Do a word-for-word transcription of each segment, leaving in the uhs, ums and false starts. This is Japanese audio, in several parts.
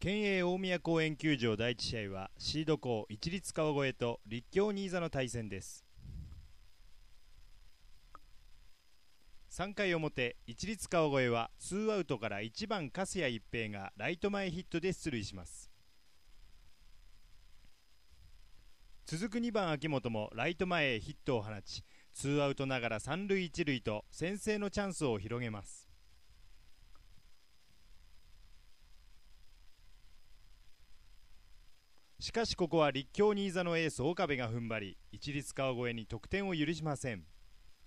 県営大宮公園球場第一試合はシード校市立川越と立教新座の対戦です。さんかい表、市立川越はツーアウトからいちばん粕谷一平がライト前ヒットで出塁します。続くにばん秋元もライト前へヒットを放ち、ツーアウトながらさん塁いち塁と先制のチャンスを広げます。しかしここは立教新座のエース岡部が踏ん張り、市立川越に得点を許しません。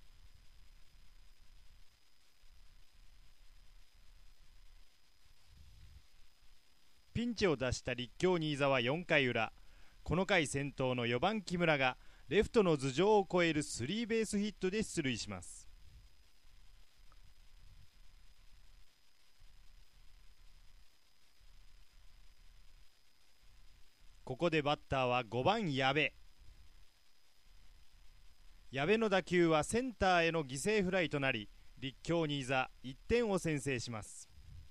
ピンチを脱した立教新座はよんかい裏、この回先頭のよばん木村がレフトの頭上を越えるスリーベースヒットで出塁します。ここでバッターはごばん矢部。矢部の打球はセンターへの犠牲フライとなり、立教新座いってんを先制します。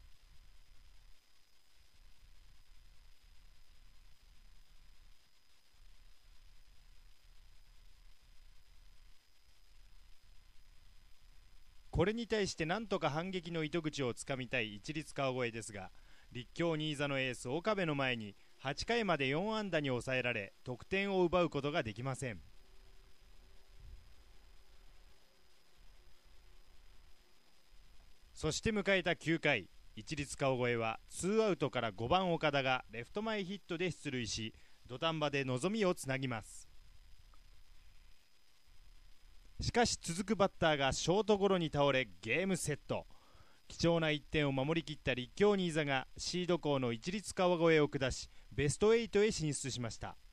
これに対してなんとか反撃の糸口をつかみたい市立川越ですが、立教新座のエース岡部の前にはちかいまでよん安打に抑えられ、得点を奪うことができません。そして迎えたきゅうかい、市立川越はツーアウトからごばん岡田がレフト前ヒットで出塁し、土壇場で望みをつなぎます。しかし続くバッターがショートゴロに倒れゲームセット。貴重ないってんを守りきった立教新座がシード校の市立川越を下し、ベストはちへ進出しました。